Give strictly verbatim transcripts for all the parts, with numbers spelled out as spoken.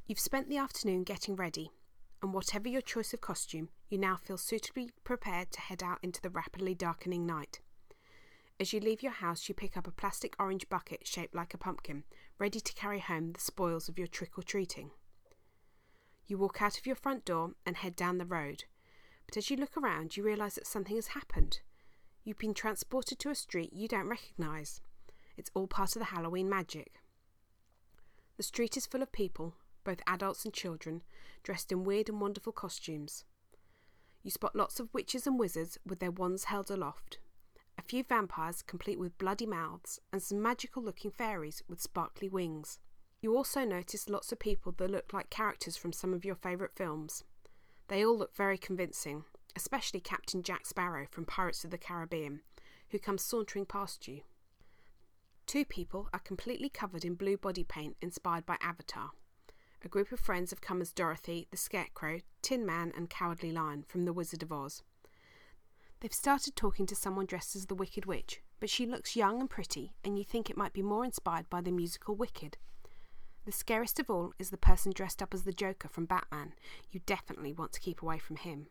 You've spent the afternoon getting ready, and whatever your choice of costume, you now feel suitably prepared to head out into the rapidly darkening night. As you leave your house, you pick up a plastic orange bucket shaped like a pumpkin, ready to carry home the spoils of your trick-or-treating. You walk out of your front door and head down the road, but as you look around, you realise that something has happened. You've been transported to a street you don't recognise. It's all part of the Halloween magic. The street is full of people, both adults and children, dressed in weird and wonderful costumes. You spot lots of witches and wizards with their wands held aloft, a few vampires complete with bloody mouths, and some magical-looking fairies with sparkly wings. You also notice lots of people that look like characters from some of your favourite films. They all look very convincing, especially Captain Jack Sparrow from Pirates of the Caribbean, who comes sauntering past you. Two people are completely covered in blue body paint inspired by Avatar. A group of friends have come as Dorothy, the Scarecrow, Tin Man and Cowardly Lion from The Wizard of Oz. They've started talking to someone dressed as the Wicked Witch, but she looks young and pretty, and you think it might be more inspired by the musical Wicked. The scariest of all is the person dressed up as the Joker from Batman. You definitely want to keep away from him.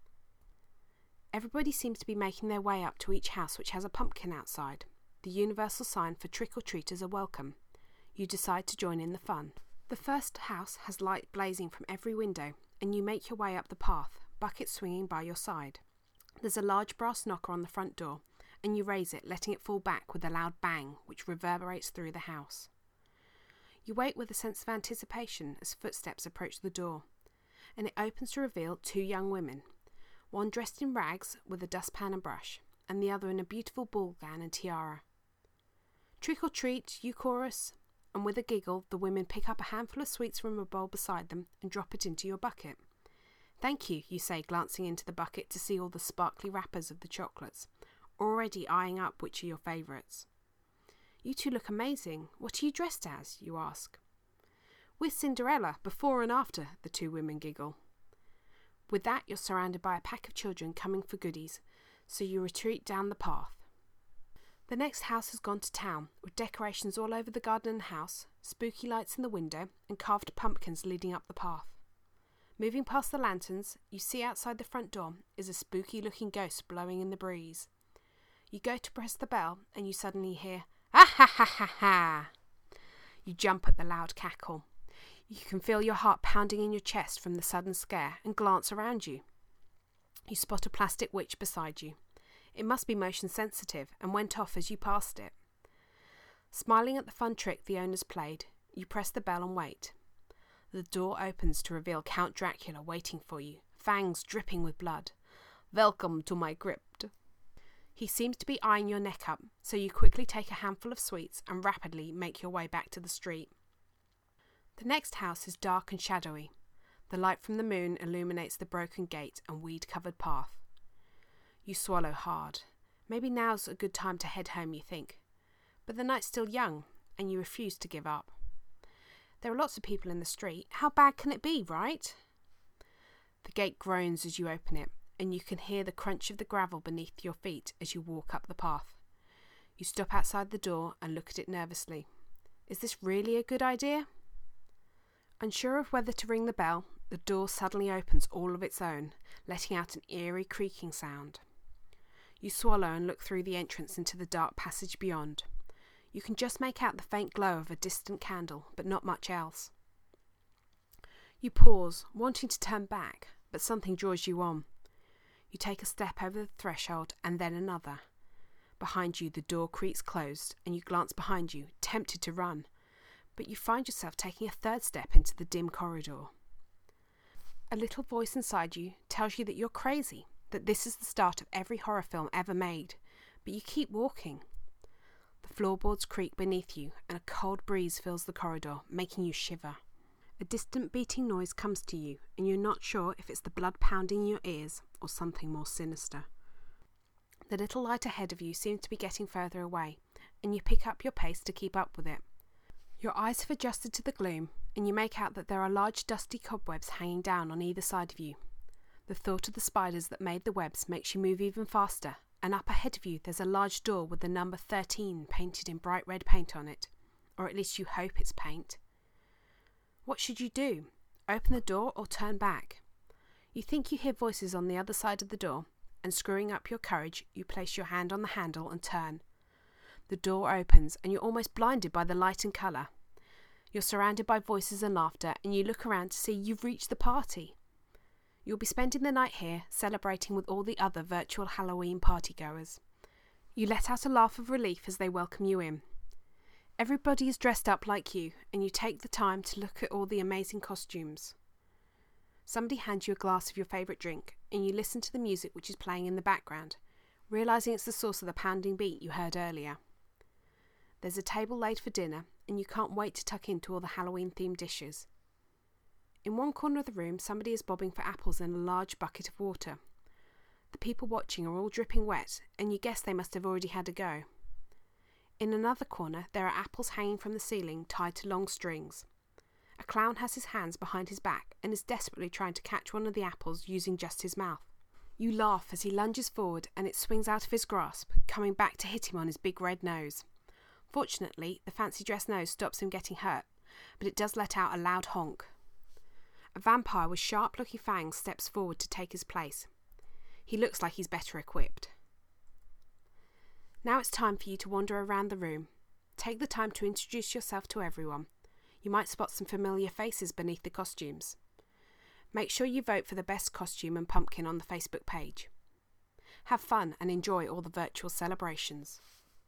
Everybody seems to be making their way up to each house which has a pumpkin outside, the universal sign for trick-or-treaters are welcome. You decide to join in the fun. The first house has light blazing from every window, and you make your way up the path, bucket swinging by your side. There's a large brass knocker on the front door, and you raise it, letting it fall back with a loud bang, which reverberates through the house. You wait with a sense of anticipation as footsteps approach the door, and it opens to reveal two young women, one dressed in rags with a dustpan and brush, and the other in a beautiful ball gown and tiara. Trick or treat, you chorus, and with a giggle the women pick up a handful of sweets from a bowl beside them and drop it into your bucket. Thank you, you say, glancing into the bucket to see all the sparkly wrappers of the chocolates, already eyeing up which are your favourites. You two look amazing. What are you dressed as? You ask. We're Cinderella, before and after, the two women giggle. With that, you're surrounded by a pack of children coming for goodies, so you retreat down the path. The next house has gone to town, with decorations all over the garden and house, spooky lights in the window, and carved pumpkins leading up the path. Moving past the lanterns, you see outside the front door is a spooky-looking ghost blowing in the breeze. You go to press the bell, and you suddenly hear, "Ah ha ha ha ha!" You jump at the loud cackle. You can feel your heart pounding in your chest from the sudden scare, and glance around you. You spot a plastic witch beside you. It must be motion sensitive, and went off as you passed it. Smiling at the fun trick the owners played, you press the bell and wait. The door opens to reveal Count Dracula waiting for you, fangs dripping with blood. "Welcome to my crypt." He seems to be eyeing your neck up, so you quickly take a handful of sweets and rapidly make your way back to the street. The next house is dark and shadowy. The light from the moon illuminates the broken gate and weed-covered path. You swallow hard. Maybe now's a good time to head home, you think. But the night's still young, and you refuse to give up. There are lots of people in the street. How bad can it be, right? The gate groans as you open it, and you can hear the crunch of the gravel beneath your feet as you walk up the path. You stop outside the door and look at it nervously. Is this really a good idea? Unsure of whether to ring the bell, the door suddenly opens all of its own, letting out an eerie creaking sound. You swallow and look through the entrance into the dark passage beyond. You can just make out the faint glow of a distant candle, but not much else. You pause, wanting to turn back, but something draws you on. You take a step over the threshold, and then another. Behind you, the door creaks closed, and you glance behind you, tempted to run, but you find yourself taking a third step into the dim corridor. A little voice inside you tells you that you're crazy, that this is the start of every horror film ever made, but you keep walking. The floorboards creak beneath you, and a cold breeze fills the corridor, making you shiver. A distant beating noise comes to you, and you're not sure if it's the blood pounding in your ears or something more sinister. The little light ahead of you seems to be getting further away, and you pick up your pace to keep up with it. Your eyes have adjusted to the gloom, and you make out that there are large dusty cobwebs hanging down on either side of you. The thought of the spiders that made the webs makes you move even faster, and up ahead of you there's a large door with the number thirteen painted in bright red paint on it, or at least you hope it's paint. What should you do? Open the door or turn back? You think you hear voices on the other side of the door, and screwing up your courage, you place your hand on the handle and turn. The door opens and you're almost blinded by the light and colour. You're surrounded by voices and laughter, and you look around to see you've reached the party. You'll be spending the night here, celebrating with all the other virtual Halloween partygoers. You let out a laugh of relief as they welcome you in. Everybody is dressed up like you, and you take the time to look at all the amazing costumes. Somebody hands you a glass of your favourite drink, and you listen to the music which is playing in the background, realising it's the source of the pounding beat you heard earlier. There's a table laid for dinner, and you can't wait to tuck into all the Halloween-themed dishes. In one corner of the room, somebody is bobbing for apples in a large bucket of water. The people watching are all dripping wet, and you guess they must have already had a go. In another corner, there are apples hanging from the ceiling, tied to long strings. A clown has his hands behind his back and is desperately trying to catch one of the apples using just his mouth. You laugh as he lunges forward and it swings out of his grasp, coming back to hit him on his big red nose. Fortunately, the fancy dress nose stops him getting hurt, but it does let out a loud honk. A vampire with sharp-looking fangs steps forward to take his place. He looks like he's better equipped. Now it's time for you to wander around the room. Take the time to introduce yourself to everyone. You might spot some familiar faces beneath the costumes. Make sure you vote for the best costume and pumpkin on the Facebook page. Have fun and enjoy all the virtual celebrations.